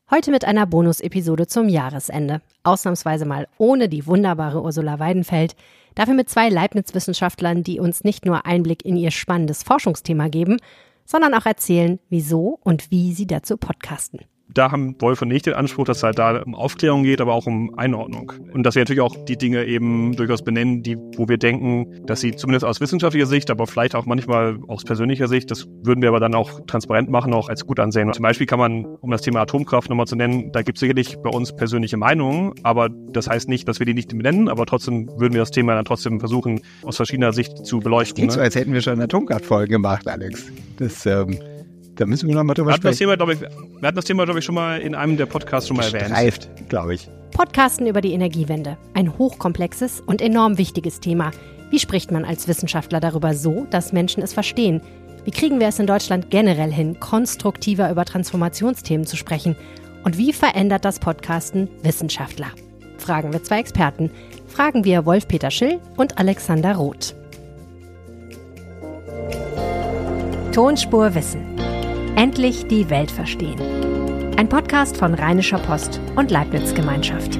Heute mit einer Bonus-Episode zum Jahresende. Ausnahmsweise mal ohne die wunderbare Ursula Weidenfeld. Dafür mit 2 Leibniz-Wissenschaftlern, die uns nicht nur Einblick in ihr spannendes Forschungsthema geben, sondern auch erzählen, wieso und wie sie dazu podcasten. Da haben Wolf und ich den Anspruch, dass es halt da um Aufklärung geht, aber auch um Einordnung. Und dass wir natürlich auch die Dinge eben durchaus benennen, wo wir denken, dass sie zumindest aus wissenschaftlicher Sicht, aber vielleicht auch manchmal aus persönlicher Sicht, das würden wir aber dann auch transparent machen, auch als gut ansehen. Zum Beispiel kann man, um das Thema Atomkraft nochmal zu nennen, da gibt es sicherlich bei uns persönliche Meinungen, aber das heißt nicht, dass wir die nicht benennen, aber trotzdem würden wir das Thema dann trotzdem versuchen, aus verschiedener Sicht zu beleuchten. Klingt so, als hätten wir schon eine Atomkraftfolge gemacht, Alex. Da müssen wir nochmal drüber sprechen. Wir hatten das Thema, glaube ich, schon mal in einem der Podcasts schon mal erwähnt. Gestreift, glaube ich. Podcasten über die Energiewende. Ein hochkomplexes und enorm wichtiges Thema. Wie spricht man als Wissenschaftler darüber so, dass Menschen es verstehen? Wie kriegen wir es in Deutschland generell hin, konstruktiver über Transformationsthemen zu sprechen? Und wie verändert das Podcasten Wissenschaftler? Fragen wir 2 Experten. Fragen wir Wolf-Peter Schill und Alexander Roth. Tonspur Wissen. Endlich die Welt verstehen. Ein Podcast von Rheinischer Post und Leibniz Gemeinschaft.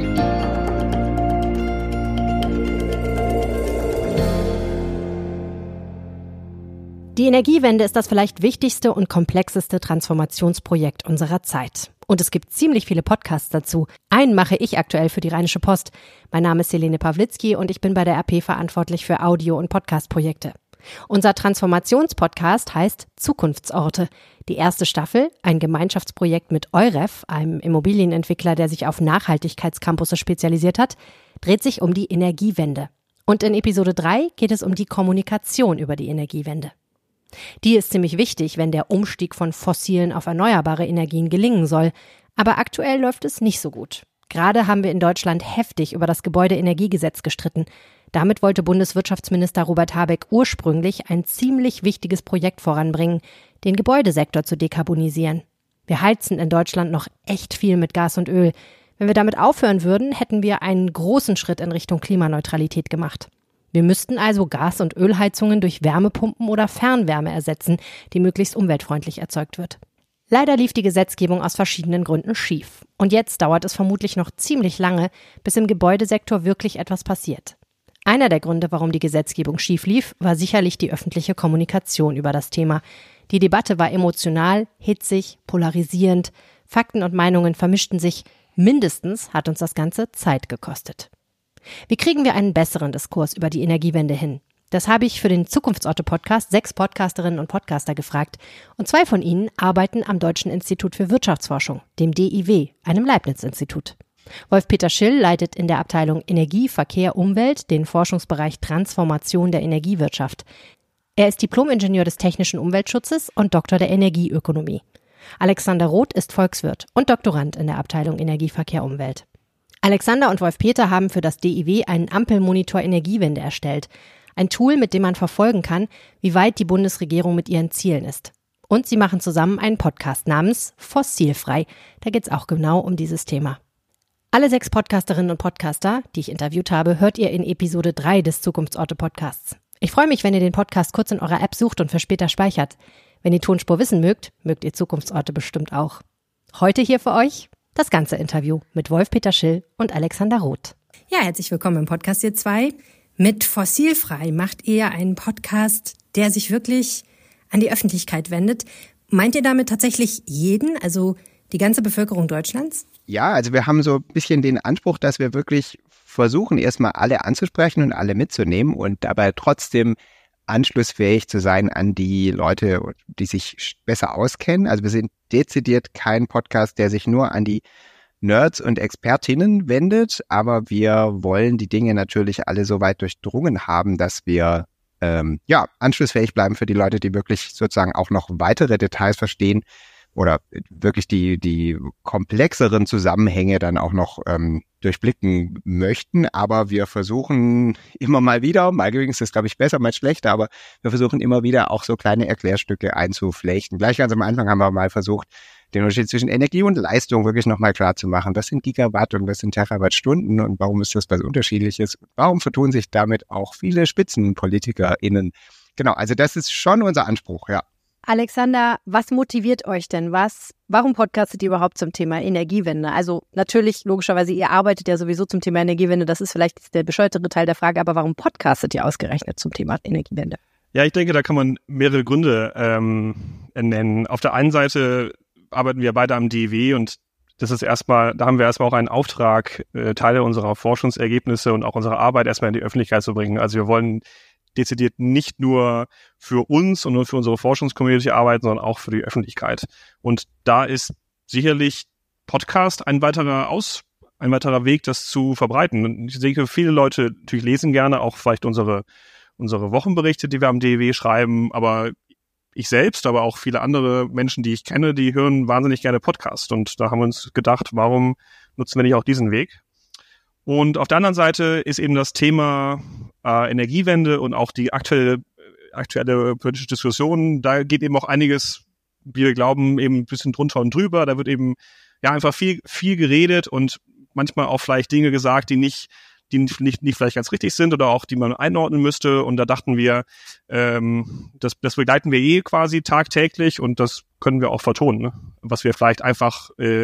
Die Energiewende ist das vielleicht wichtigste und komplexeste Transformationsprojekt unserer Zeit. Und es gibt ziemlich viele Podcasts dazu. Einen mache ich aktuell für die Rheinische Post. Mein Name ist Helene Pawlitzki und ich bin bei der RP verantwortlich für Audio- und Podcast-Projekte. Unser Transformationspodcast heißt Zukunftsorte. Die erste Staffel, ein Gemeinschaftsprojekt mit EUREF, einem Immobilienentwickler, der sich auf Nachhaltigkeitscampusse spezialisiert hat, dreht sich um die Energiewende. Und in Episode 3 geht es um die Kommunikation über die Energiewende. Die ist ziemlich wichtig, wenn der Umstieg von fossilen auf erneuerbare Energien gelingen soll. Aber aktuell läuft es nicht so gut. Gerade haben wir in Deutschland heftig über das Gebäudeenergiegesetz gestritten. Damit wollte Bundeswirtschaftsminister Robert Habeck ursprünglich ein ziemlich wichtiges Projekt voranbringen, den Gebäudesektor zu dekarbonisieren. Wir heizen in Deutschland noch echt viel mit Gas und Öl. Wenn wir damit aufhören würden, hätten wir einen großen Schritt in Richtung Klimaneutralität gemacht. Wir müssten also Gas- und Ölheizungen durch Wärmepumpen oder Fernwärme ersetzen, die möglichst umweltfreundlich erzeugt wird. Leider lief die Gesetzgebung aus verschiedenen Gründen schief. Und jetzt dauert es vermutlich noch ziemlich lange, bis im Gebäudesektor wirklich etwas passiert. Einer der Gründe, warum die Gesetzgebung schief lief, war sicherlich die öffentliche Kommunikation über das Thema. Die Debatte war emotional, hitzig, polarisierend, Fakten und Meinungen vermischten sich. Mindestens hat uns das Ganze Zeit gekostet. Wie kriegen wir einen besseren Diskurs über die Energiewende hin? Das habe ich für den Zukunftsorte-Podcast 6 Podcasterinnen und Podcaster gefragt. Und 2 von ihnen arbeiten am Deutschen Institut für Wirtschaftsforschung, dem DIW, einem Leibniz-Institut. Wolf-Peter Schill leitet in der Abteilung Energie, Verkehr, Umwelt den Forschungsbereich Transformation der Energiewirtschaft. Er ist Diplom-Ingenieur des technischen Umweltschutzes und Doktor der Energieökonomie. Alexander Roth ist Volkswirt und Doktorand in der Abteilung Energie, Verkehr, Umwelt. Alexander und Wolf-Peter haben für das DIW einen Ampelmonitor Energiewende erstellt. Ein Tool, mit dem man verfolgen kann, wie weit die Bundesregierung mit ihren Zielen ist. Und sie machen zusammen einen Podcast namens Fossilfrei. Da geht es auch genau um dieses Thema. Alle 6 Podcasterinnen und Podcaster, die ich interviewt habe, hört ihr in Episode 3 des Zukunftsorte-Podcasts. Ich freue mich, wenn ihr den Podcast kurz in eurer App sucht und für später speichert. Wenn ihr Tonspur wissen mögt, mögt ihr Zukunftsorte bestimmt auch. Heute hier für euch das ganze Interview mit Wolf-Peter Schill und Alexander Roth. Ja, herzlich willkommen im Podcast ihr 2. Mit Fossilfrei macht ihr einen Podcast, der sich wirklich an die Öffentlichkeit wendet. Meint ihr damit tatsächlich jeden, also die ganze Bevölkerung Deutschlands? Ja, also wir haben so ein bisschen den Anspruch, dass wir wirklich versuchen, erstmal alle anzusprechen und alle mitzunehmen und dabei trotzdem anschlussfähig zu sein an die Leute, die sich besser auskennen. Also wir sind dezidiert kein Podcast, der sich nur an die Nerds und Expertinnen wendet, aber wir wollen die Dinge natürlich alle so weit durchdrungen haben, dass wir anschlussfähig bleiben für die Leute, die wirklich sozusagen auch noch weitere Details verstehen oder wirklich die komplexeren Zusammenhänge dann auch noch durchblicken möchten. Aber wir versuchen immer mal wieder, mal gelingt es, glaube ich, besser, mal schlechter, aber wir versuchen immer wieder auch so kleine Erklärstücke einzuflechten. Gleich ganz am Anfang haben wir mal versucht, den Unterschied zwischen Energie und Leistung wirklich nochmal klar zu machen. Was sind Gigawatt und was sind Terawattstunden und warum ist das was Unterschiedliches? Warum vertun sich damit auch viele SpitzenpolitikerInnen? Genau, also das ist schon unser Anspruch, ja. Alexander, was motiviert euch denn? Warum podcastet ihr überhaupt zum Thema Energiewende? Also natürlich, logischerweise, ihr arbeitet ja sowieso zum Thema Energiewende. Das ist vielleicht der bescheuertere Teil der Frage. Aber warum podcastet ihr ausgerechnet zum Thema Energiewende? Ja, ich denke, da kann man mehrere Gründe nennen. Auf der einen Seite arbeiten wir beide am DIW und da haben wir erstmal auch einen Auftrag, Teile unserer Forschungsergebnisse und auch unserer Arbeit erstmal in die Öffentlichkeit zu bringen. Also wir wollen dezidiert nicht nur für uns und nur für unsere Forschungscommunity arbeiten, sondern auch für die Öffentlichkeit. Und da ist sicherlich Podcast ein weiterer Weg, das zu verbreiten. Und ich denke, viele Leute natürlich lesen gerne auch vielleicht unsere Wochenberichte, die wir am DIW schreiben, aber ich selbst, aber auch viele andere Menschen, die ich kenne, die hören wahnsinnig gerne Podcasts. Und da haben wir uns gedacht, warum nutzen wir nicht auch diesen Weg? Und auf der anderen Seite ist eben das Thema Energiewende und auch die aktuelle politische Diskussion. Da geht eben auch einiges, wie wir glauben, eben ein bisschen drunter und drüber. Da wird eben ja einfach viel geredet und manchmal auch vielleicht Dinge gesagt, die nicht vielleicht ganz richtig sind oder auch die man einordnen müsste. Und da dachten wir, das begleiten wir quasi tagtäglich und das können wir auch vertonen, ne? Was wir vielleicht einfach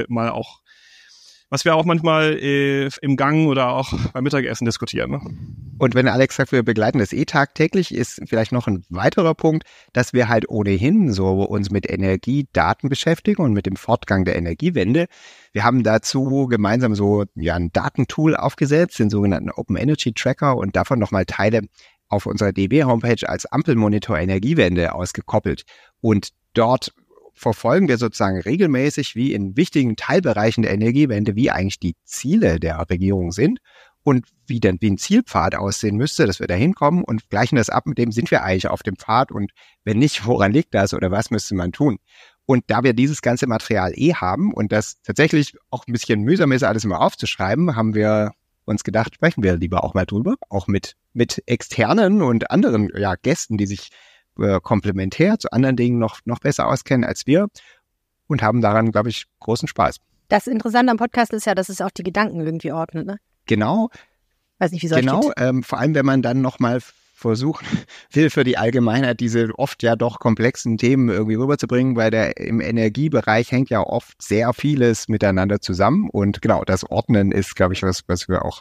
was wir auch manchmal im Gang oder auch beim Mittagessen diskutieren. Ne? Und wenn Alex sagt, wir begleiten das tagtäglich, ist vielleicht noch ein weiterer Punkt, dass wir halt ohnehin so uns mit Energiedaten beschäftigen und mit dem Fortgang der Energiewende. Wir haben dazu gemeinsam ein Datentool aufgesetzt, den sogenannten Open Energy Tracker und davon nochmal Teile auf unserer DB-Homepage als Ampelmonitor Energiewende ausgekoppelt. Und dort verfolgen wir sozusagen regelmäßig, wie in wichtigen Teilbereichen der Energiewende, wie eigentlich die Ziele der Regierung sind und wie ein Zielpfad aussehen müsste, dass wir da hinkommen und gleichen das ab, mit dem sind wir eigentlich auf dem Pfad und wenn nicht, woran liegt das oder was müsste man tun? Und da wir dieses ganze Material haben und das tatsächlich auch ein bisschen mühsam ist, alles immer aufzuschreiben, haben wir uns gedacht, sprechen wir lieber auch mal drüber, auch mit externen und anderen Gästen, die sich komplementär zu anderen Dingen noch besser auskennen als wir und haben daran, glaube ich, großen Spaß. Das Interessante am Podcast ist ja, dass es auch die Gedanken irgendwie ordnet, ne? Genau. Weiß nicht, wie soll Genau, vor allem, wenn man dann nochmal versuchen will, für die Allgemeinheit diese oft ja doch komplexen Themen irgendwie rüberzubringen, weil im Energiebereich hängt ja oft sehr vieles miteinander zusammen und genau, das Ordnen ist, glaube ich, was wir auch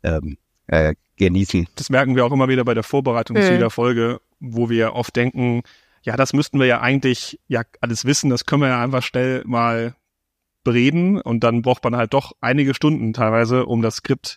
genießen. Das merken wir auch immer wieder bei der Vorbereitung zu jeder Folge, wo wir oft denken, ja, das müssten wir ja eigentlich alles wissen, das können wir ja einfach schnell mal bereden und dann braucht man halt doch einige Stunden teilweise, um das Skript,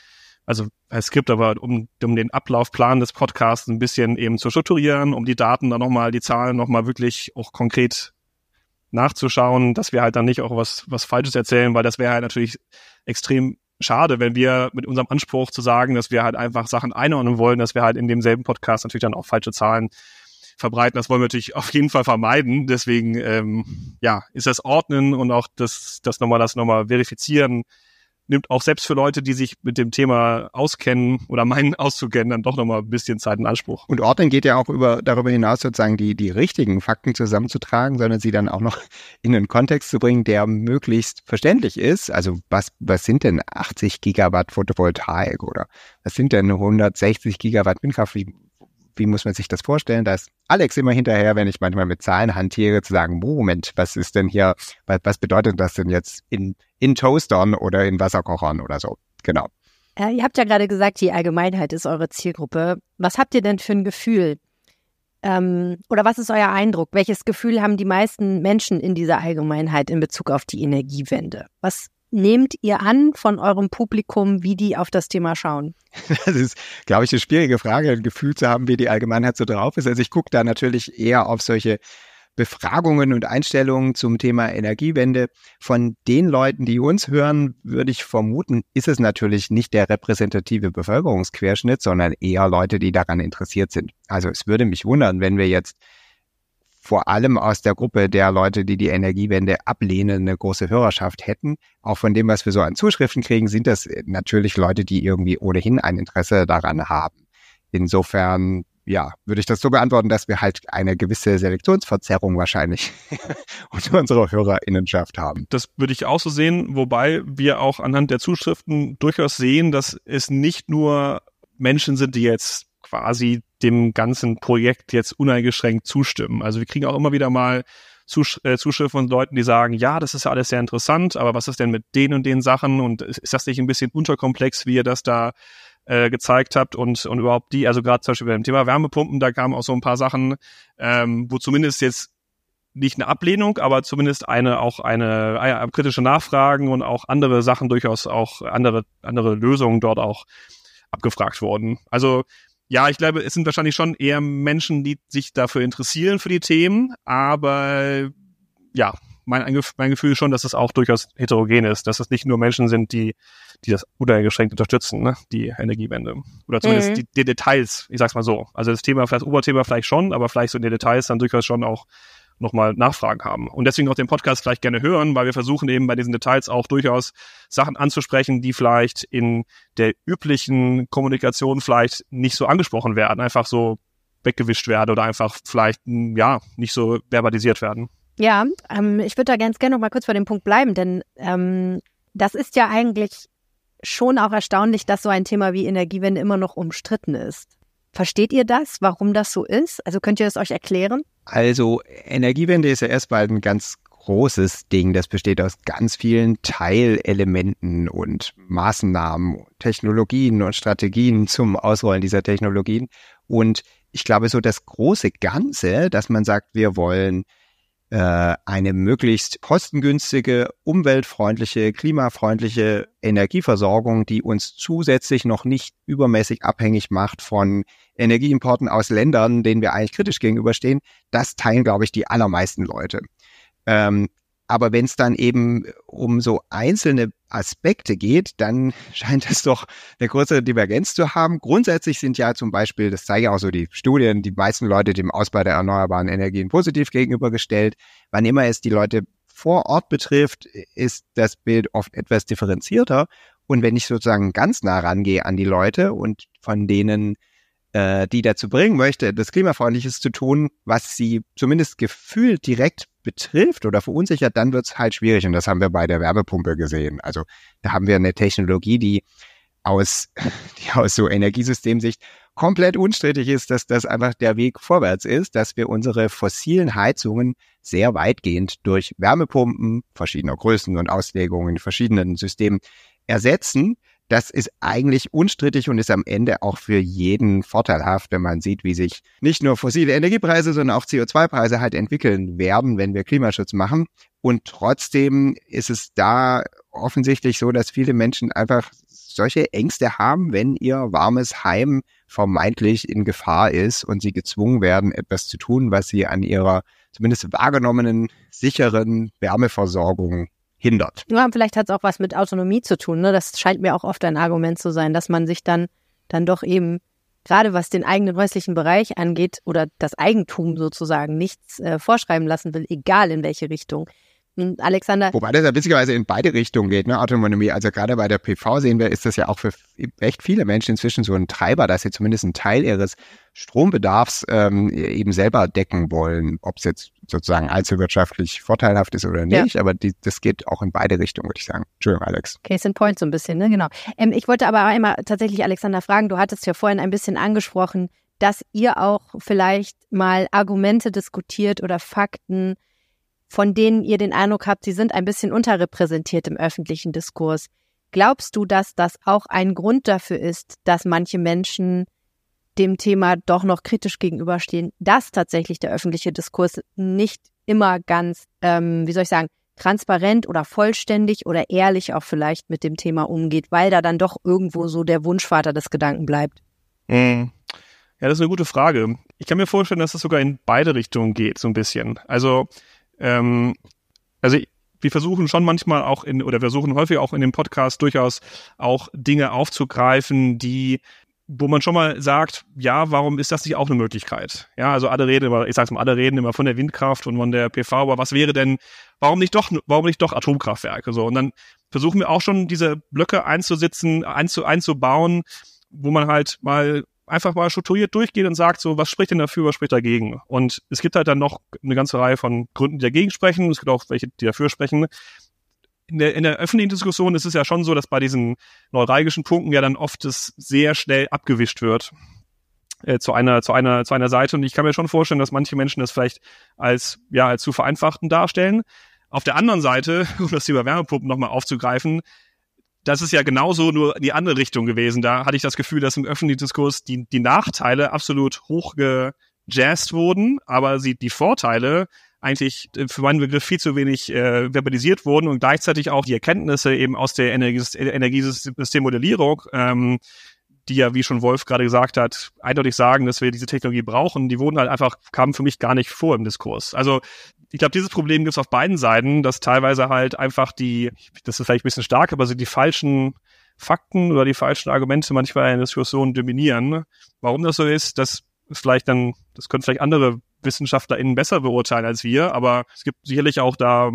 aber um den Ablaufplan des Podcasts ein bisschen eben zu strukturieren, um die Daten dann nochmal, die Zahlen nochmal wirklich auch konkret nachzuschauen, dass wir halt dann nicht auch was Falsches erzählen, weil das wäre halt natürlich extrem schade, wenn wir mit unserem Anspruch zu sagen, dass wir halt einfach Sachen einordnen wollen, dass wir halt in demselben Podcast natürlich dann auch falsche Zahlen verbreiten. Das wollen wir natürlich auf jeden Fall vermeiden. Deswegen ist das Ordnen und auch das nochmal verifizieren, nimmt auch selbst für Leute, die sich mit dem Thema auskennen oder meinen auszukennen, dann doch nochmal ein bisschen Zeit in Anspruch. Und Ordnen geht ja auch darüber hinaus sozusagen die richtigen Fakten zusammenzutragen, sondern sie dann auch noch in einen Kontext zu bringen, der möglichst verständlich ist. Also was sind denn 80 Gigawatt Photovoltaik oder was sind denn 160 Gigawatt Windkraft? Wie muss man sich das vorstellen? Da ist Alex immer hinterher, wenn ich manchmal mit Zahlen hantiere, zu sagen, Moment, was ist denn hier, was bedeutet das denn jetzt in Toastern oder in Wasserkochern oder so? Genau. Ihr habt ja gerade gesagt, die Allgemeinheit ist eure Zielgruppe. Was habt ihr denn für ein Gefühl? Oder was ist euer Eindruck? Welches Gefühl haben die meisten Menschen in dieser Allgemeinheit in Bezug auf die Energiewende? Was nehmt ihr an von eurem Publikum, wie die auf das Thema schauen? Das ist, glaube ich, eine schwierige Frage, ein Gefühl zu haben, wie die Allgemeinheit so drauf ist. Also ich gucke da natürlich eher auf solche Befragungen und Einstellungen zum Thema Energiewende. Von den Leuten, die uns hören, würde ich vermuten, ist es natürlich nicht der repräsentative Bevölkerungsquerschnitt, sondern eher Leute, die daran interessiert sind. Also es würde mich wundern, wenn wir jetzt vor allem aus der Gruppe der Leute, die die Energiewende ablehnen, eine große Hörerschaft hätten. Auch von dem, was wir so an Zuschriften kriegen, sind das natürlich Leute, die irgendwie ohnehin ein Interesse daran haben. Insofern, würde ich das so beantworten, dass wir halt eine gewisse Selektionsverzerrung wahrscheinlich unter unserer HörerInnenschaft haben. Das würde ich auch so sehen, wobei wir auch anhand der Zuschriften durchaus sehen, dass es nicht nur Menschen sind, die jetzt quasi dem ganzen Projekt jetzt uneingeschränkt zustimmen. Also wir kriegen auch immer wieder mal Zuschriften von Leuten, die sagen, ja, das ist ja alles sehr interessant, aber was ist denn mit den und den Sachen und ist das nicht ein bisschen unterkomplex, wie ihr das da gezeigt habt und überhaupt also gerade zum Beispiel beim Thema Wärmepumpen, da kamen auch so ein paar Sachen, wo zumindest jetzt nicht eine Ablehnung, aber zumindest eine kritische Nachfragen und auch andere Sachen durchaus auch andere Lösungen dort auch abgefragt wurden. Also ja, ich glaube, es sind wahrscheinlich schon eher Menschen, die sich dafür interessieren für die Themen, aber ja, mein Gefühl ist schon, dass es auch durchaus heterogen ist, dass es nicht nur Menschen sind, die das uneingeschränkt unterstützen, ne, die Energiewende. Oder zumindest die Details, ich sag's mal so. Also das Oberthema vielleicht schon, aber vielleicht so in den Details dann durchaus schon auch nochmal Nachfragen haben. Und deswegen auch den Podcast vielleicht gerne hören, weil wir versuchen eben bei diesen Details auch durchaus Sachen anzusprechen, die vielleicht in der üblichen Kommunikation vielleicht nicht so angesprochen werden, einfach so weggewischt werden oder einfach vielleicht, ja, nicht so verbalisiert werden. Ja, ich würde da ganz gerne noch mal kurz bei dem Punkt bleiben, denn das ist ja eigentlich schon auch erstaunlich, dass so ein Thema wie Energiewende immer noch umstritten ist. Versteht ihr das, warum das so ist? Also könnt ihr es euch erklären? Also Energiewende ist ja erstmal ein ganz großes Ding. Das besteht aus ganz vielen Teilelementen und Maßnahmen, Technologien und Strategien zum Ausrollen dieser Technologien. Und ich glaube, so das große Ganze, dass man sagt, wir wollen eine möglichst kostengünstige, umweltfreundliche, klimafreundliche Energieversorgung, die uns zusätzlich noch nicht übermäßig abhängig macht von Energieimporten aus Ländern, denen wir eigentlich kritisch gegenüberstehen, das teilen, glaube ich, die allermeisten Leute. Aber wenn es dann eben um so einzelne Aspekte geht, dann scheint es doch eine größere Divergenz zu haben. Grundsätzlich sind ja zum Beispiel, das zeigen auch so die Studien, die meisten Leute dem Ausbau der erneuerbaren Energien positiv gegenübergestellt. Wann immer es die Leute vor Ort betrifft, ist das Bild oft etwas differenzierter. Und wenn ich sozusagen ganz nah rangehe an die Leute und von denen die dazu bringen möchte, etwas Klimafreundliches zu tun, was sie zumindest gefühlt direkt betrifft oder verunsichert, dann wird es halt schwierig. Und das haben wir bei der Wärmepumpe gesehen. Also da haben wir eine Technologie, die aus so Energiesystemsicht komplett unstrittig ist, dass das einfach der Weg vorwärts ist, dass wir unsere fossilen Heizungen sehr weitgehend durch Wärmepumpen verschiedener Größen und Auslegungen in verschiedenen Systemen ersetzen. Das ist eigentlich unstrittig und ist am Ende auch für jeden vorteilhaft, wenn man sieht, wie sich nicht nur fossile Energiepreise, sondern auch CO2-Preise halt entwickeln werden, wenn wir Klimaschutz machen. Und trotzdem ist es da offensichtlich so, dass viele Menschen einfach solche Ängste haben, wenn ihr warmes Heim vermeintlich in Gefahr ist und sie gezwungen werden, etwas zu tun, was sie an ihrer zumindest wahrgenommenen, sicheren Wärmeversorgung hindert. Ja, vielleicht hat es auch was mit Autonomie zu tun. Ne? Das scheint mir auch oft ein Argument zu sein, dass man sich dann doch eben, gerade was den eigenen häuslichen Bereich angeht oder das Eigentum sozusagen, nichts vorschreiben lassen will, egal in welche Richtung. Und Alexander. Wobei das ja witzigerweise in beide Richtungen geht, ne, Autonomie. Also gerade bei der PV sehen wir, ist das ja auch für echt viele Menschen inzwischen so ein Treiber, dass sie zumindest einen Teil ihres Strombedarfs eben selber decken wollen. Ob es jetzt sozusagen allzu wirtschaftlich vorteilhaft ist oder nicht, ja. Aber das geht auch in beide Richtungen, würde ich sagen. Entschuldigung, Alex. Case in point so ein bisschen, ne, genau. Ich wollte aber einmal tatsächlich Alexander fragen, du hattest ja vorhin ein bisschen angesprochen, dass ihr auch vielleicht mal Argumente diskutiert oder Fakten, von denen ihr den Eindruck habt, sie sind ein bisschen unterrepräsentiert im öffentlichen Diskurs. Glaubst du, dass das auch ein Grund dafür ist, dass manche Menschen dem Thema doch noch kritisch gegenüberstehen, dass tatsächlich der öffentliche Diskurs nicht immer ganz, transparent oder vollständig oder ehrlich auch vielleicht mit dem Thema umgeht, weil da dann doch irgendwo so der Wunschvater des Gedanken bleibt? Ja, das ist eine gute Frage. Ich kann mir vorstellen, dass es sogar in beide Richtungen geht, so ein bisschen. Also wir versuchen schon manchmal auch wir versuchen häufig auch in dem Podcast durchaus auch Dinge aufzugreifen, wo man schon mal sagt, ja, warum ist das nicht auch eine Möglichkeit? Ja, also alle reden immer von der Windkraft und von der PV, aber was wäre denn, warum nicht doch Atomkraftwerke? So, und dann versuchen wir auch schon diese Blöcke einzubauen, wo man halt einfach mal strukturiert durchgeht und sagt so, was spricht denn dafür, was spricht dagegen? Und es gibt halt dann noch eine ganze Reihe von Gründen, die dagegen sprechen. Es gibt auch welche, die dafür sprechen. In der öffentlichen Diskussion ist es ja schon so, dass bei diesen neuralgischen Punkten ja dann oft es sehr schnell abgewischt wird. zu einer Seite. Und ich kann mir schon vorstellen, dass manche Menschen das vielleicht als zu vereinfachten darstellen. Auf der anderen Seite, um das Thema Wärmepumpen nochmal aufzugreifen, das ist ja genauso nur in die andere Richtung gewesen. Da hatte ich das Gefühl, dass im öffentlichen Diskurs die Nachteile absolut hochgejazzt wurden, aber die Vorteile eigentlich für meinen Begriff viel zu wenig verbalisiert wurden und gleichzeitig auch die Erkenntnisse eben aus der Energiesystemmodellierung, die ja, wie schon Wolf gerade gesagt hat, eindeutig sagen, dass wir diese Technologie brauchen, die kamen für mich gar nicht vor im Diskurs. Also ich glaube, dieses Problem gibt es auf beiden Seiten, dass teilweise halt einfach das ist vielleicht ein bisschen stark, aber die falschen Fakten oder die falschen Argumente manchmal in Diskussionen dominieren. Warum das so ist, das können vielleicht andere WissenschaftlerInnen besser beurteilen als wir, aber es gibt sicherlich auch da,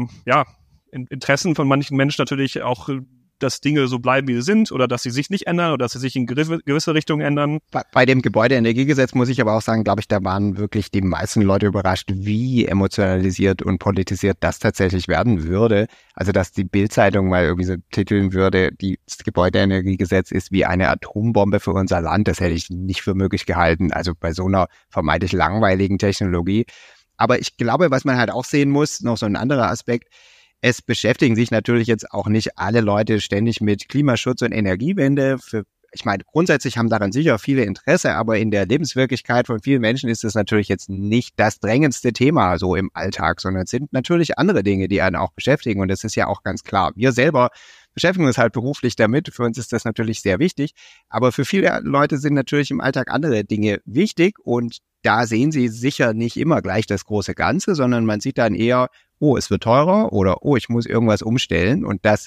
Interessen von manchen Menschen natürlich auch, dass Dinge so bleiben, wie sie sind oder dass sie sich nicht ändern oder dass sie sich in gewisse Richtungen ändern. Bei dem Gebäudeenergiegesetz muss ich aber auch sagen, glaube ich, da waren wirklich die meisten Leute überrascht, wie emotionalisiert und politisiert das tatsächlich werden würde. Also, dass die Bild-Zeitung mal irgendwie so titeln würde, das Gebäudeenergiegesetz ist wie eine Atombombe für unser Land. Das hätte ich nicht für möglich gehalten. Also bei so einer vermeintlich langweiligen Technologie. Aber ich glaube, was man halt auch sehen muss, noch so ein anderer Aspekt, es beschäftigen sich natürlich jetzt auch nicht alle Leute ständig mit Klimaschutz und Energiewende. Ich meine, grundsätzlich haben daran sicher viele Interesse, aber in der Lebenswirklichkeit von vielen Menschen ist es natürlich jetzt nicht das drängendste Thema so im Alltag, sondern es sind natürlich andere Dinge, die einen auch beschäftigen. Und das ist ja auch ganz klar. Wir selber beschäftigen uns halt beruflich damit. Für uns ist das natürlich sehr wichtig. Aber für viele Leute sind natürlich im Alltag andere Dinge wichtig. Und da sehen sie sicher nicht immer gleich das große Ganze, sondern man sieht dann eher, oh, es wird teurer oder oh, ich muss irgendwas umstellen. Und das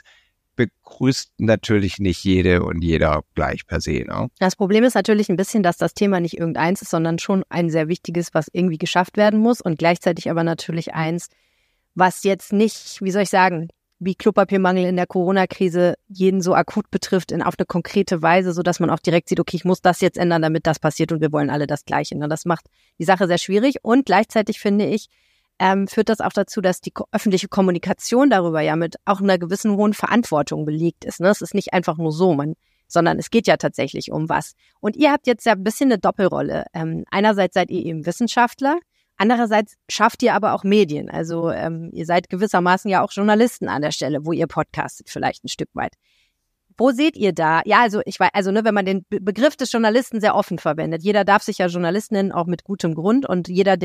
begrüßt natürlich nicht jede und jeder gleich per se. Ne? Das Problem ist natürlich ein bisschen, dass das Thema nicht irgendeins ist, sondern schon ein sehr wichtiges, was irgendwie geschafft werden muss und gleichzeitig aber natürlich eins, was jetzt nicht, wie soll ich sagen, wie Klopapiermangel in der Corona-Krise jeden so akut betrifft, auf eine konkrete Weise, sodass man auch direkt sieht, okay, ich muss das jetzt ändern, damit das passiert und wir wollen alle das Gleiche. Und das macht die Sache sehr schwierig und gleichzeitig finde ich, führt das auch dazu, dass die öffentliche Kommunikation darüber ja mit auch einer gewissen hohen Verantwortung belegt ist. Ne? Es ist nicht einfach nur so, sondern es geht ja tatsächlich um was. Und ihr habt jetzt ja ein bisschen eine Doppelrolle. Einerseits seid ihr eben Wissenschaftler, andererseits schafft ihr aber auch Medien. Also ihr seid gewissermaßen ja auch Journalisten an der Stelle, wo ihr podcastet vielleicht ein Stück weit. Wo seht ihr da? Ja, also wenn man den Begriff des Journalisten sehr offen verwendet. Jeder darf sich ja Journalist nennen, auch mit gutem Grund. Und jeder,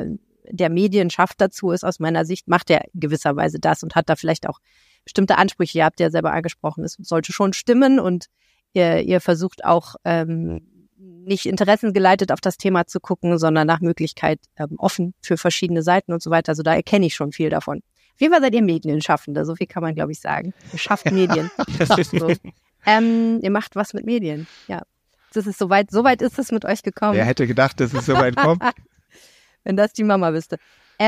der Medien schafft dazu, ist aus meiner Sicht, macht er gewisserweise das und hat da vielleicht auch bestimmte Ansprüche. Ihr habt ja selber angesprochen, es sollte schon stimmen und ihr versucht auch nicht interessengeleitet auf das Thema zu gucken, sondern nach Möglichkeit offen für verschiedene Seiten und so weiter. Also da erkenne ich schon viel davon. Auf jeden Fall seid ihr Medienschaffende, so viel kann man, glaube ich, sagen. Ihr schafft Medien. So. Ihr macht was mit Medien, ja. Das ist soweit ist es mit euch gekommen. Wer hätte gedacht, dass es so weit kommt? Wenn das die Mama wüsste.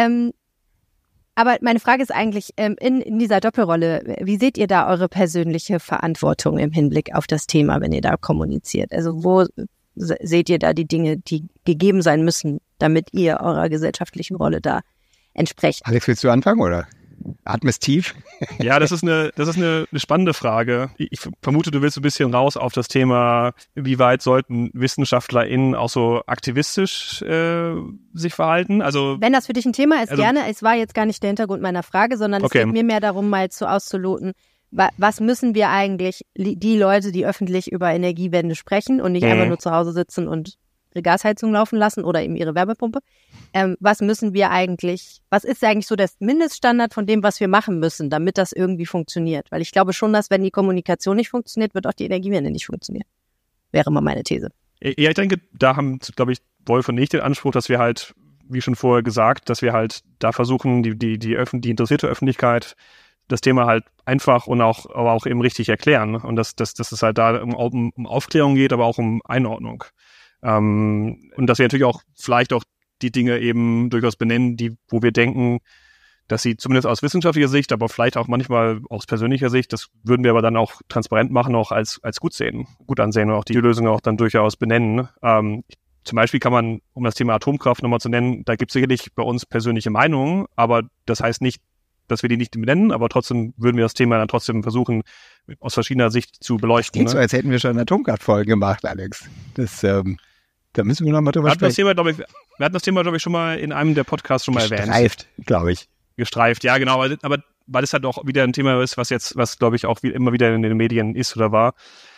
Aber meine Frage ist eigentlich, in dieser Doppelrolle, wie seht ihr da eure persönliche Verantwortung im Hinblick auf das Thema, wenn ihr da kommuniziert? Also wo seht ihr da die Dinge, die gegeben sein müssen, damit ihr eurer gesellschaftlichen Rolle da entsprecht? Alex, willst du anfangen, oder? Atmest tief. Ja, das ist eine spannende Frage. Ich vermute, du willst ein bisschen raus auf das Thema, wie weit sollten WissenschaftlerInnen auch so aktivistisch sich verhalten? Also wenn das für dich ein Thema ist, gerne. Es war jetzt gar nicht der Hintergrund meiner Frage, sondern es geht mir mehr darum, mal auszuloten, was müssen wir eigentlich, die Leute, die öffentlich über Energiewende sprechen und nicht einfach nur zu Hause sitzen und ihre Gasheizung laufen lassen oder eben ihre Wärmepumpe. Was ist eigentlich so der Mindeststandard von dem, was wir machen müssen, damit das irgendwie funktioniert? Weil ich glaube schon, dass wenn die Kommunikation nicht funktioniert, wird auch die Energiewende nicht funktionieren. Wäre mal meine These. Ja, ich denke, da haben, glaube ich, Wolf und ich den Anspruch, dass wir halt, wie schon vorher gesagt, dass wir halt da versuchen, die interessierte Öffentlichkeit das Thema halt einfach aber auch eben richtig erklären. Und dass es halt da um Aufklärung geht, aber auch um Einordnung. Und dass wir natürlich auch vielleicht auch die Dinge eben durchaus benennen, wo wir denken, dass sie zumindest aus wissenschaftlicher Sicht, aber vielleicht auch manchmal aus persönlicher Sicht, das würden wir aber dann auch transparent machen, auch als gut ansehen und auch die Lösungen auch dann durchaus benennen. Zum Beispiel kann man, um das Thema Atomkraft nochmal zu nennen, da gibt es sicherlich bei uns persönliche Meinungen, aber das heißt nicht, dass wir die nicht benennen, aber trotzdem würden wir das Thema dann trotzdem versuchen, aus verschiedener Sicht zu beleuchten. Klingt so, als hätten wir schon Atomkraftfolgen gemacht, Alex. Das Da müssen wir nochmal drüber sprechen. Wir hatten das Thema, glaube ich, schon mal in einem der Podcasts schon mal erwähnt. Gestreift, glaube ich. Gestreift, ja, genau. Aber weil es halt auch wieder ein Thema ist, was glaube ich auch immer wieder in den Medien ist oder war.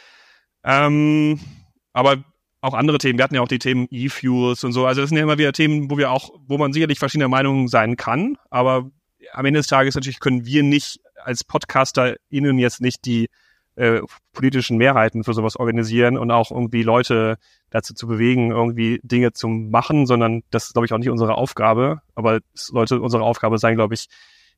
Aber auch andere Themen. Wir hatten ja auch die Themen E-Fuels und so. Also das sind ja immer wieder Themen, wo man sicherlich verschiedener Meinung sein kann. Aber am Ende des Tages natürlich können wir nicht als PodcasterInnen jetzt nicht die politischen Mehrheiten für sowas organisieren und auch irgendwie Leute dazu zu bewegen, irgendwie Dinge zu machen, sondern das ist, glaube ich, auch nicht unsere Aufgabe. Aber es sollte unsere Aufgabe sein, glaube ich,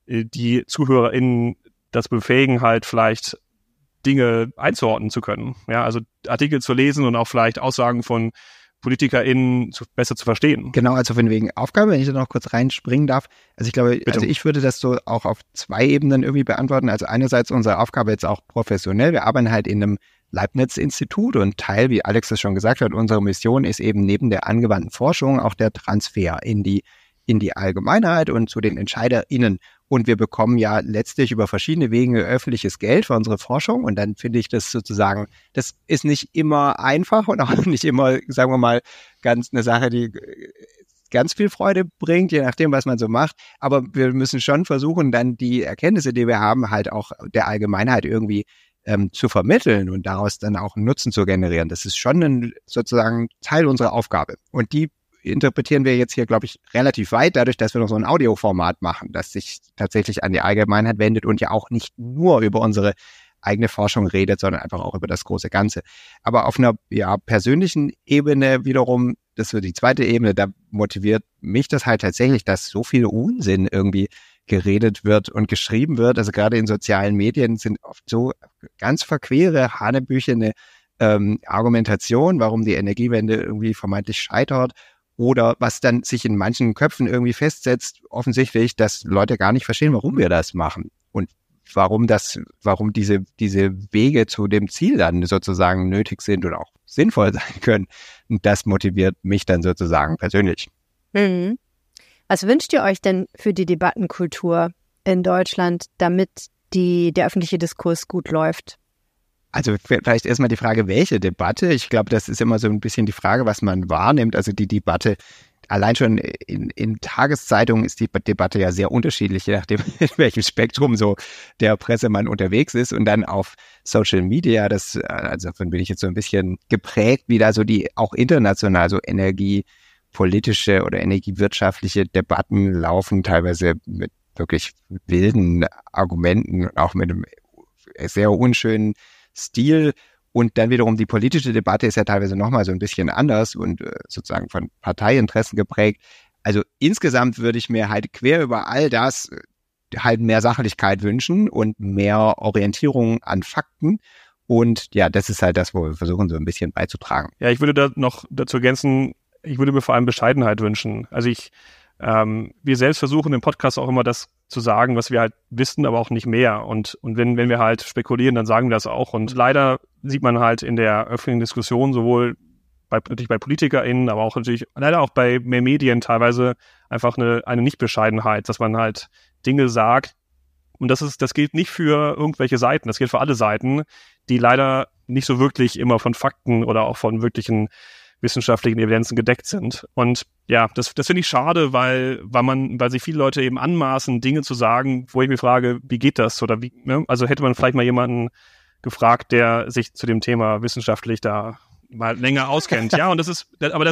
die ZuhörerInnen das befähigen, halt vielleicht Dinge einzuordnen zu können. Ja, also Artikel zu lesen und auch vielleicht Aussagen von PolitikerInnen besser zu verstehen. Genau, also von wegen Aufgabe, wenn ich da noch kurz reinspringen darf. Also ich glaube, ich würde das so auch auf 2 Ebenen irgendwie beantworten. Also einerseits unsere Aufgabe jetzt auch professionell. Wir arbeiten halt in einem Leibniz-Institut und Teil, wie Alex es schon gesagt hat, unsere Mission ist eben neben der angewandten Forschung auch der Transfer in die Allgemeinheit und zu den EntscheiderInnen. Und wir bekommen ja letztlich über verschiedene Wege öffentliches Geld für unsere Forschung. Und dann finde ich das sozusagen, das ist nicht immer einfach und auch nicht immer, sagen wir mal, ganz eine Sache, die ganz viel Freude bringt, je nachdem, was man so macht. Aber wir müssen schon versuchen, dann die Erkenntnisse, die wir haben, halt auch der Allgemeinheit irgendwie zu vermitteln und daraus dann auch einen Nutzen zu generieren. Das ist schon sozusagen Teil unserer Aufgabe. Und die interpretieren wir jetzt hier, glaube ich, relativ weit, dadurch, dass wir noch so ein Audioformat machen, das sich tatsächlich an die Allgemeinheit wendet und ja auch nicht nur über unsere eigene Forschung redet, sondern einfach auch über das große Ganze. Aber auf einer persönlichen Ebene wiederum, das wird die zweite Ebene, da motiviert mich das halt tatsächlich, dass so viel Unsinn irgendwie geredet wird und geschrieben wird. Also gerade in sozialen Medien sind oft so ganz verquere, hanebüchene Argumentation, warum die Energiewende irgendwie vermeintlich scheitert. Oder was dann sich in manchen Köpfen irgendwie festsetzt, offensichtlich, dass Leute gar nicht verstehen, warum wir das machen und warum diese Wege zu dem Ziel dann sozusagen nötig sind und auch sinnvoll sein können. Und das motiviert mich dann sozusagen persönlich. Mhm. Was wünscht ihr euch denn für die Debattenkultur in Deutschland, damit der öffentliche Diskurs gut läuft? Also vielleicht erstmal die Frage, welche Debatte? Ich glaube, das ist immer so ein bisschen die Frage, was man wahrnimmt. Also die Debatte, allein schon in Tageszeitungen ist die Debatte ja sehr unterschiedlich, je nachdem, in welchem Spektrum so der Pressemann unterwegs ist. Und dann auf Social Media, also davon bin ich jetzt so ein bisschen geprägt, wie da so die auch international so energiepolitische oder energiewirtschaftliche Debatten laufen, teilweise mit wirklich wilden Argumenten, auch mit einem sehr unschönen Stil. Und dann wiederum die politische Debatte ist ja teilweise nochmal so ein bisschen anders und sozusagen von Parteiinteressen geprägt. Also insgesamt würde ich mir halt quer über all das halt mehr Sachlichkeit wünschen und mehr Orientierung an Fakten. Und ja, das ist halt das, wo wir versuchen, so ein bisschen beizutragen. Ja, ich würde da noch dazu ergänzen, ich würde mir vor allem Bescheidenheit wünschen. Also wir selbst versuchen im Podcast auch immer das zu sagen, was wir halt wissen, aber auch nicht mehr. Und wenn wir halt spekulieren, dann sagen wir das auch. Und leider sieht man halt in der öffentlichen Diskussion sowohl natürlich bei PolitikerInnen, aber auch natürlich leider auch bei mehr Medien teilweise einfach eine Nichtbescheidenheit, dass man halt Dinge sagt. Und das gilt nicht für irgendwelche Seiten, das gilt für alle Seiten, die leider nicht so wirklich immer von Fakten oder auch von wirklichen wissenschaftlichen Evidenzen gedeckt sind. Und ja, das finde ich schade, weil sich viele Leute eben anmaßen, Dinge zu sagen, wo ich mich frage, wie geht das? Oder wie, ne? Also hätte man vielleicht mal jemanden gefragt, der sich zu dem Thema wissenschaftlich da mal länger auskennt. Ja, und ich finde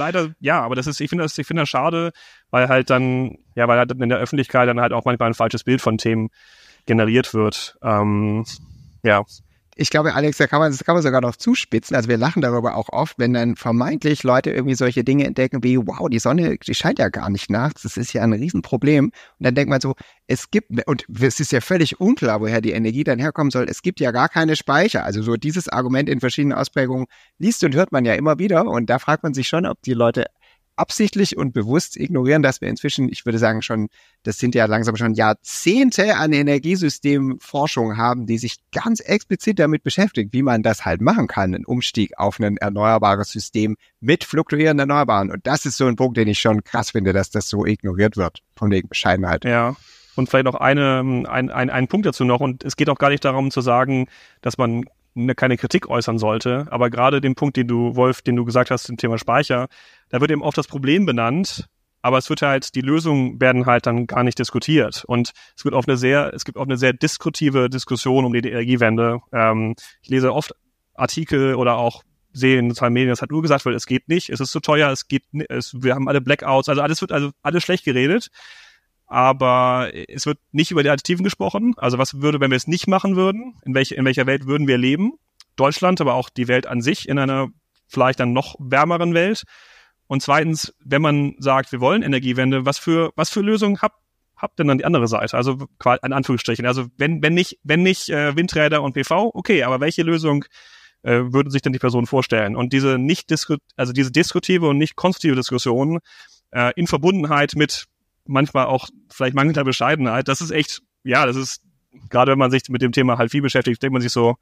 das schade, weil halt dann in der Öffentlichkeit dann halt auch manchmal ein falsches Bild von Themen generiert wird. Ja. Ich glaube, Alex, das kann man sogar noch zuspitzen. Also wir lachen darüber auch oft, wenn dann vermeintlich Leute irgendwie solche Dinge entdecken wie, wow, die Sonne, die scheint ja gar nicht nachts. Das ist ja ein Riesenproblem. Und dann denkt man so, und es ist ja völlig unklar, woher die Energie dann herkommen soll. Es gibt ja gar keine Speicher. Also so dieses Argument in verschiedenen Ausprägungen liest und hört man ja immer wieder. Und da fragt man sich schon, ob die Leute absichtlich und bewusst ignorieren, dass wir inzwischen, ich würde sagen schon, das sind ja langsam schon Jahrzehnte an Energiesystemforschung haben, die sich ganz explizit damit beschäftigt, wie man das halt machen kann, einen Umstieg auf ein erneuerbares System mit fluktuierenden Erneuerbaren. Und das ist so ein Punkt, den ich schon krass finde, dass das so ignoriert wird, von wegen Bescheidenheit. Ja, und vielleicht noch ein Punkt dazu noch, und es geht auch gar nicht darum zu sagen, dass man keine Kritik äußern sollte. Aber gerade den Punkt, den du gesagt hast zum Thema Speicher, da wird eben oft das Problem benannt, aber es wird halt, die Lösungen werden halt dann gar nicht diskutiert. Und es gibt auch eine sehr diskutive Diskussion um die Energiewende. Ich lese oft Artikel oder auch sehe in sozialen Medien, das hat nur gesagt wird, es geht nicht, es ist zu teuer, wir haben alle Blackouts, also alles schlecht geredet. Aber es wird nicht über die Alternativen gesprochen. Also was würde, wenn wir es nicht machen würden? In welcher Welt würden wir leben? Deutschland, aber auch die Welt an sich in einer vielleicht dann noch wärmeren Welt. Und zweitens, wenn man sagt, wir wollen Energiewende, was für Lösungen habt denn dann die andere Seite? Also in Anführungsstrichen. Also wenn nicht Windräder und PV, okay, aber welche Lösung würden sich denn die Personen vorstellen? Und diese diese diskutive und nicht konstruktive Diskussion in Verbundenheit mit manchmal auch vielleicht mangelnder Bescheidenheit, das ist echt, das ist, gerade wenn man sich mit dem Thema halt viel beschäftigt, denkt man sich so,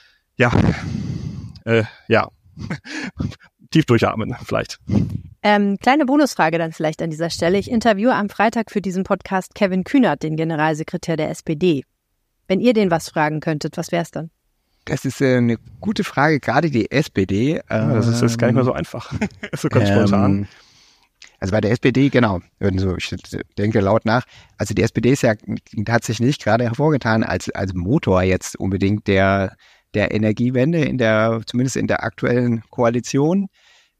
tief durchatmen vielleicht. Kleine Bonusfrage dann vielleicht an dieser Stelle. Ich interviewe am Freitag für diesen Podcast Kevin Kühnert, den Generalsekretär der SPD. Wenn ihr den was fragen könntet, was wäre es dann? Das ist eine gute Frage, gerade die SPD. Das ist gar nicht mehr so einfach. So ganz spontan. Also bei der SPD, genau, ich denke laut nach, also die SPD ist hat sich nicht gerade hervorgetan als Motor jetzt unbedingt der Energiewende zumindest in der aktuellen Koalition,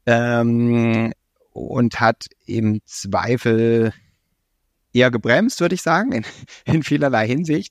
und hat im Zweifel eher gebremst, würde ich sagen, in vielerlei Hinsicht.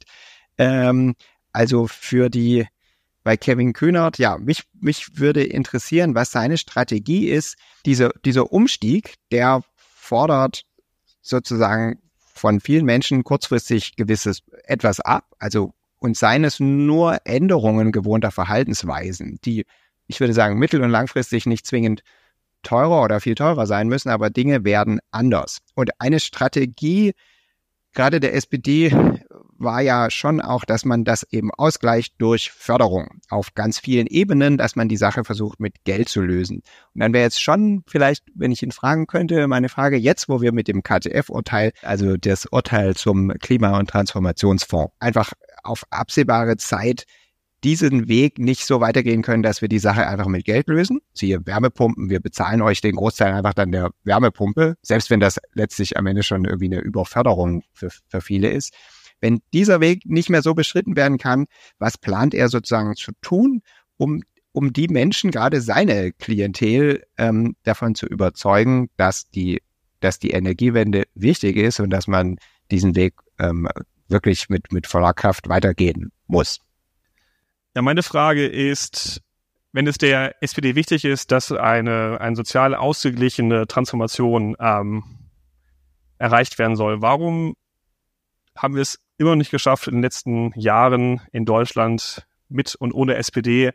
Also bei Kevin Kühnert, mich würde interessieren, was seine Strategie ist. Dieser Umstieg, der fordert sozusagen von vielen Menschen kurzfristig etwas ab, also und seien es nur Änderungen gewohnter Verhaltensweisen, die, ich würde sagen, mittel- und langfristig nicht zwingend teurer oder viel teurer sein müssen, aber Dinge werden anders. Und eine Strategie, gerade der SPD, war ja schon auch, dass man das eben ausgleicht durch Förderung auf ganz vielen Ebenen, dass man die Sache versucht mit Geld zu lösen. Und dann wäre jetzt schon vielleicht, wenn ich ihn fragen könnte, meine Frage jetzt, wo wir mit dem KTF-Urteil, also das Urteil zum Klima- und Transformationsfonds, einfach auf absehbare Zeit diesen Weg nicht so weitergehen können, dass wir die Sache einfach mit Geld lösen. Siehe Wärmepumpen, wir bezahlen euch den Großteil einfach dann der Wärmepumpe, selbst wenn das letztlich am Ende schon irgendwie eine Überförderung für viele ist. Wenn dieser Weg nicht mehr so beschritten werden kann, was plant er sozusagen zu tun, um die Menschen, gerade seine Klientel, davon zu überzeugen, dass die Energiewende wichtig ist und dass man diesen Weg wirklich mit voller Kraft weitergehen muss? Ja, meine Frage ist, wenn es der SPD wichtig ist, dass eine sozial ausgeglichene Transformation erreicht werden soll, warum haben wir es immer nicht geschafft, in den letzten Jahren in Deutschland mit und ohne SPD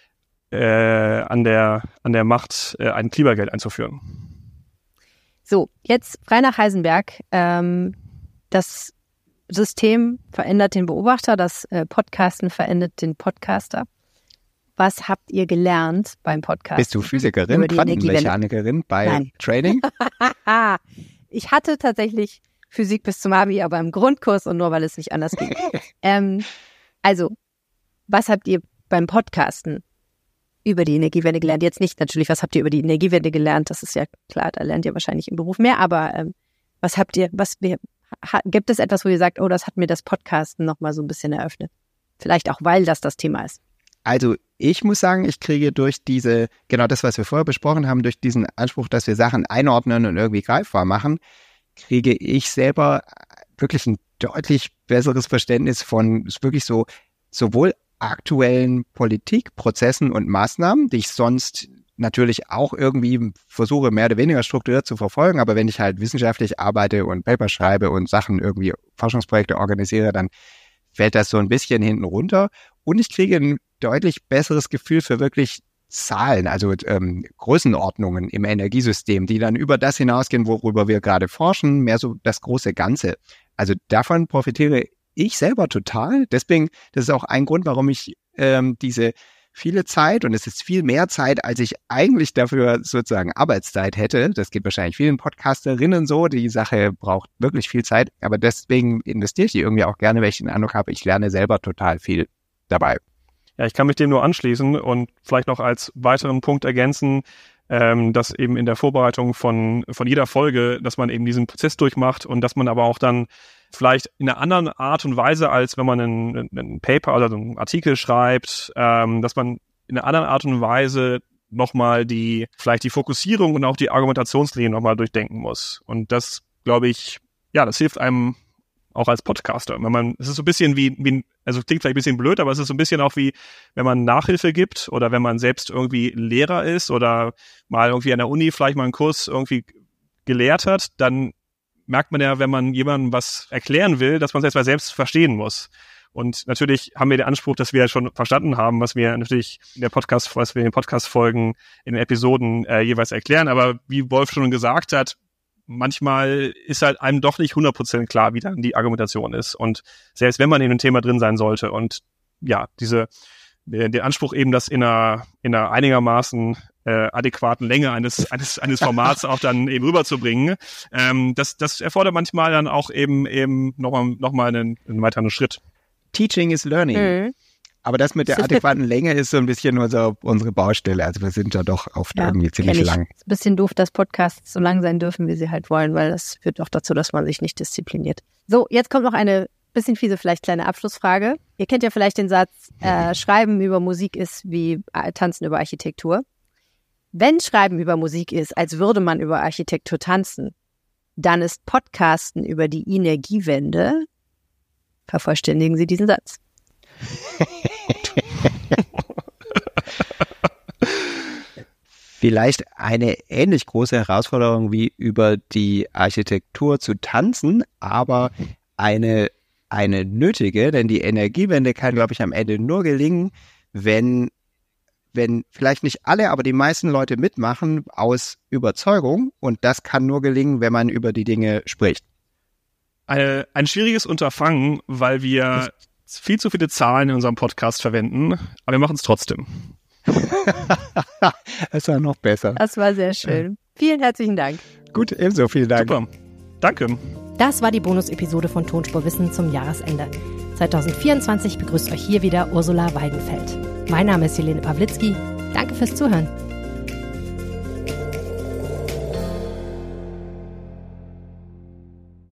an der Macht ein Klimageld einzuführen? So, jetzt frei nach Heisenberg. Das System verändert den Beobachter, das Podcasten verändert den Podcaster. Was habt ihr gelernt beim Podcast? Bist du Physikerin, Quantenmechanikerin bei Training? Ich hatte tatsächlich Physik bis zum Abi, aber im Grundkurs und nur, weil es nicht anders ging. Also, was habt ihr beim Podcasten über die Energiewende gelernt? Jetzt nicht natürlich, was habt ihr über die Energiewende gelernt? Das ist ja klar, da lernt ihr wahrscheinlich im Beruf mehr, aber gibt es etwas, wo ihr sagt, oh, das hat mir das Podcasten nochmal so ein bisschen eröffnet? Vielleicht auch, weil das Thema ist. Also ich muss sagen, ich kriege durch genau das, was wir vorher besprochen haben, durch diesen Anspruch, dass wir Sachen einordnen und irgendwie greifbar machen, kriege ich selber wirklich ein deutlich besseres Verständnis von wirklich so sowohl aktuellen Politikprozessen und Maßnahmen, die ich sonst natürlich auch irgendwie versuche, mehr oder weniger strukturiert zu verfolgen. Aber wenn ich halt wissenschaftlich arbeite und Paper schreibe und Sachen irgendwie Forschungsprojekte organisiere, dann fällt das so ein bisschen hinten runter. Und ich kriege ein deutlich besseres Gefühl für wirklich Zahlen, also Größenordnungen im Energiesystem, die dann über das hinausgehen, worüber wir gerade forschen, mehr so das große Ganze. Also davon profitiere ich selber total. Deswegen, das ist auch ein Grund, warum ich diese viele Zeit, und es ist viel mehr Zeit, als ich eigentlich dafür sozusagen Arbeitszeit hätte. Das geht wahrscheinlich vielen Podcasterinnen so. Die Sache braucht wirklich viel Zeit. Aber deswegen investiere ich die irgendwie auch gerne, weil ich den Eindruck habe, ich lerne selber total viel dabei. Ja, ich kann mich dem nur anschließen und vielleicht noch als weiteren Punkt ergänzen, dass eben in der Vorbereitung von jeder Folge, dass man eben diesen Prozess durchmacht und dass man aber auch dann vielleicht in einer anderen Art und Weise, als wenn man einen Paper oder einen Artikel schreibt, dass man in einer anderen Art und Weise nochmal vielleicht die Fokussierung und auch die Argumentationslinie nochmal durchdenken muss. Und das, glaube ich, ja, das hilft einem auch als Podcaster. Es ist so ein bisschen also klingt vielleicht ein bisschen blöd, aber es ist so ein bisschen auch wie, wenn man Nachhilfe gibt oder wenn man selbst irgendwie Lehrer ist oder mal irgendwie an der Uni vielleicht mal einen Kurs irgendwie gelehrt hat, dann merkt man ja, wenn man jemandem was erklären will, dass man es erst mal selbst verstehen muss. Und natürlich haben wir den Anspruch, dass wir schon verstanden haben, was wir natürlich in den Podcast-Folgen, in den Episoden jeweils erklären. Aber wie Wolf schon gesagt hat, manchmal ist halt einem doch nicht 100% klar, wie dann die Argumentation ist. Und selbst wenn man in einem Thema drin sein sollte und ja, den Anspruch eben, das in einer einigermaßen adäquaten Länge eines Formats auch dann eben rüberzubringen, das erfordert manchmal dann auch eben nochmal einen weiteren Schritt. Teaching is learning. Mhm. Aber das mit der adäquaten Länge ist so ein bisschen nur so unsere Baustelle. Also wir sind ja doch oft irgendwie ziemlich lang. Ist ein bisschen doof, dass Podcasts so lang sein dürfen, wie sie halt wollen, weil das führt auch dazu, dass man sich nicht diszipliniert. So, jetzt kommt noch eine bisschen fiese, vielleicht kleine Abschlussfrage. Ihr kennt ja vielleicht den Satz, Schreiben über Musik ist wie Tanzen über Architektur. Wenn Schreiben über Musik ist, als würde man über Architektur tanzen, dann ist Podcasten über die Energiewende. Vervollständigen Sie diesen Satz. Vielleicht eine ähnlich große Herausforderung wie über die Architektur zu tanzen, aber eine nötige, denn die Energiewende kann, glaube ich, am Ende nur gelingen, wenn vielleicht nicht alle, aber die meisten Leute mitmachen aus Überzeugung, und das kann nur gelingen, wenn man über die Dinge spricht. Ein schwieriges Unterfangen, weil wir viel zu viele Zahlen in unserem Podcast verwenden, aber wir machen es trotzdem. Das war noch besser. Das war sehr schön. Vielen herzlichen Dank. Gut, ebenso, vielen Dank. Super, danke. Das war die Bonus-Episode von Tonspur Wissen zum Jahresende. 2024 begrüßt euch hier wieder Ursula Weidenfeld. Mein Name ist Helene Pawlitzki. Danke fürs Zuhören.